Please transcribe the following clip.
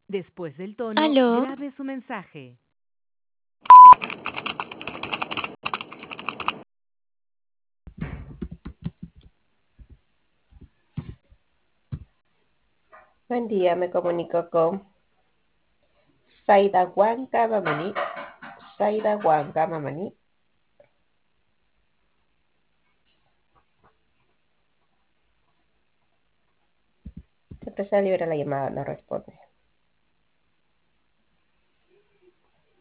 Después del tono, Aló, grabe su mensaje. Buen día, me comunico con Saida Huanca Mamani. Saida Huanca Mamani. Empresa libre la llamada, no responde.